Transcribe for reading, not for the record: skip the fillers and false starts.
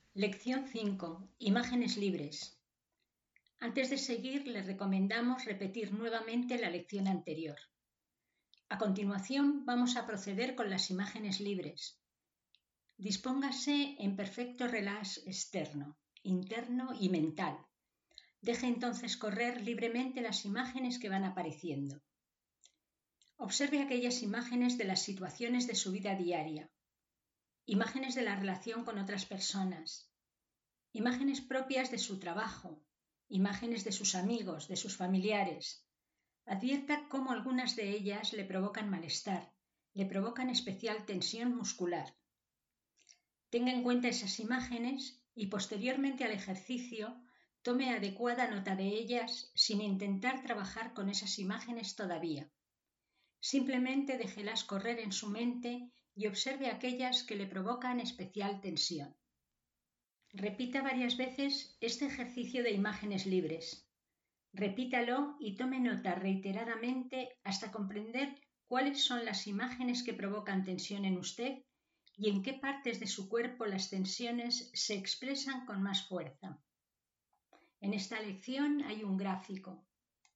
Lección 5. Imágenes libres. Antes de seguir, le recomendamos repetir nuevamente la lección anterior. A continuación, vamos a proceder con las imágenes libres. Dispóngase en perfecto relax externo, interno y mental. Deje entonces correr libremente las imágenes que van apareciendo. Observe aquellas imágenes de las situaciones de su vida diaria, imágenes de la relación con otras personas, imágenes propias de su trabajo, imágenes de sus amigos, de sus familiares. Advierta cómo algunas de ellas le provocan malestar, le provocan especial tensión muscular. Tenga en cuenta esas imágenes y posteriormente al ejercicio tome adecuada nota de ellas sin intentar trabajar con esas imágenes todavía. Simplemente déjelas correr en su mente y observe aquellas que le provocan especial tensión. Repita varias veces este ejercicio de imágenes libres. Repítalo y tome nota reiteradamente hasta comprender cuáles son las imágenes que provocan tensión en usted y en qué partes de su cuerpo las tensiones se expresan con más fuerza. En esta lección hay un gráfico.